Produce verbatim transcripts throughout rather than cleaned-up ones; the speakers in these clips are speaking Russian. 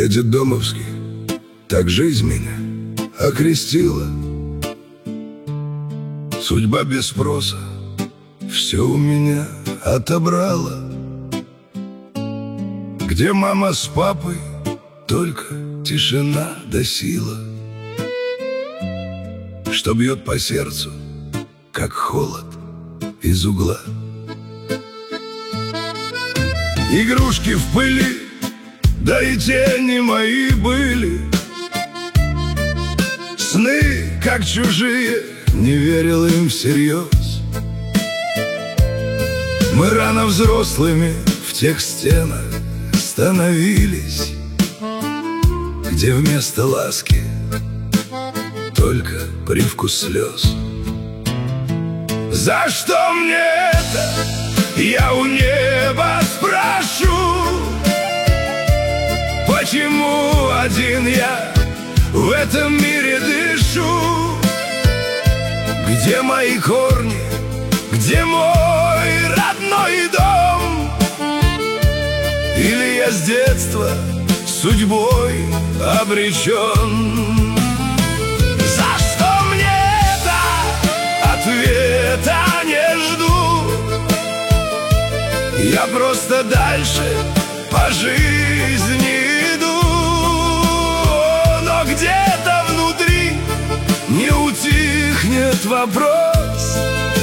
по-детдомовски. Так жизнь меня окрестила. Судьба без спроса все у меня отобрала. Где мама с папой, только тишина да сила, что бьет по сердцу, как холод из угла. Игрушки в пыли, да и тени мои были. Сны, как чужие, не верил им всерьез. Мы рано взрослыми в тех стенах становились, где вместо ласки только привкус слез. За что мне это? Я у неба спрошу. Почему один я в этом мире дышу? Где мои корни? Где мой родной дом? Или я с детства судьбой обречен? За что мне это? Ответа не жду. Я просто дальше по жизни иду. Но где-то внутри не утихнет вопрос: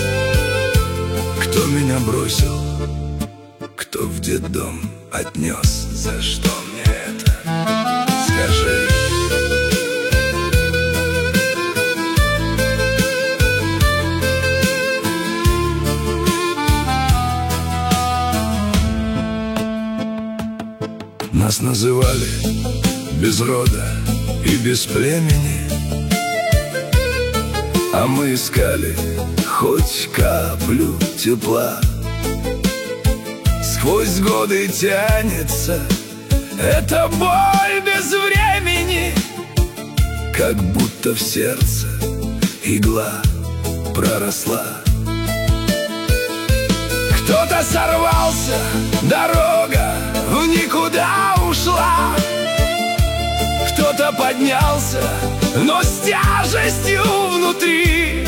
кто меня бросил, кто в детдом отнес? За что мне это? Скажи. Нас называли без рода и без племени, а мы искали хоть каплю тепла. Сквозь годы тянется эта боль без времени, как будто в сердце игла проросла. Кто-то сорвался, дорога в никуда ушла. Кто-то поднялся, но с тяжестью внутри.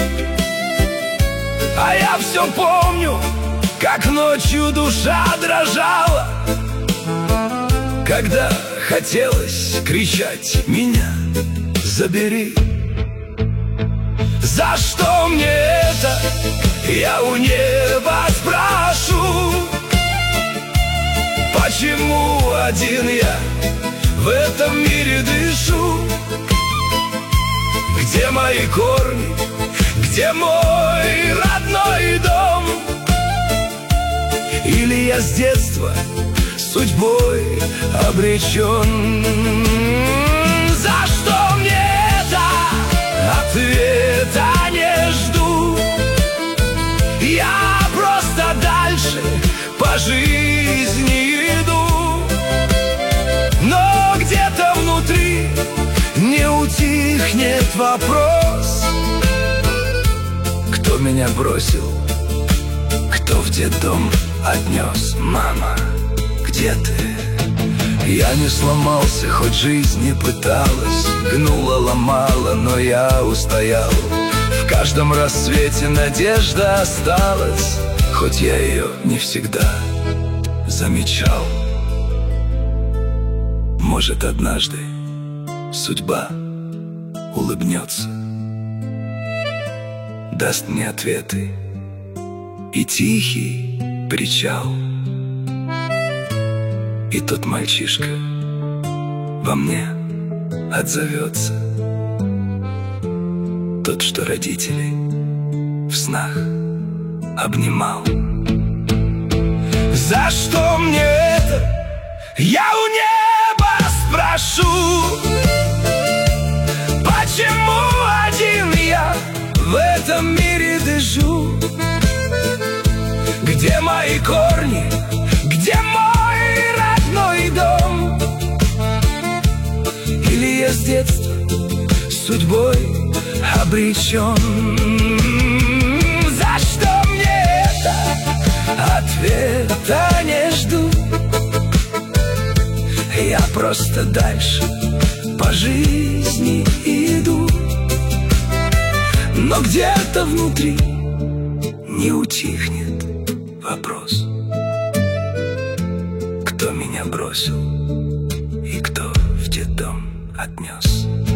А я все помню, как ночью душа дрожала, когда хотелось кричать: меня забери. За что мне это? Я у неба спрошу. Почему один я в этом мире дышу? Где мои корни? Где мой родной дом? Или я с детства судьбой обречен? За что мне это? Ответа не жду. Я просто дальше по жизни иду. Но где-то внутри не утихнет вопрос: кто меня бросил, кто в детдом отнес? Мама, где ты? Я не сломался, хоть жизнь не пыталась, гнула, ломала, но я устоял. В каждом рассвете надежда осталась, хоть я ее не всегда замечал. Может, однажды судьба улыбнется, даст мне ответы и тихий причал. И тот мальчишка во мне отзовется, тот, что родителей в снах обнимал. За что мне это? Я у неба спрошу. Почему один я в этом мире дышу? Где мои корни? Где мой родной дом? Или я с детства судьбой обречен? За что мне это? Ответа не жду. Я просто дальше по жизни иду. Но где-то внутри не утихнет вопрос: кто меня бросил и кто в детдом отнес.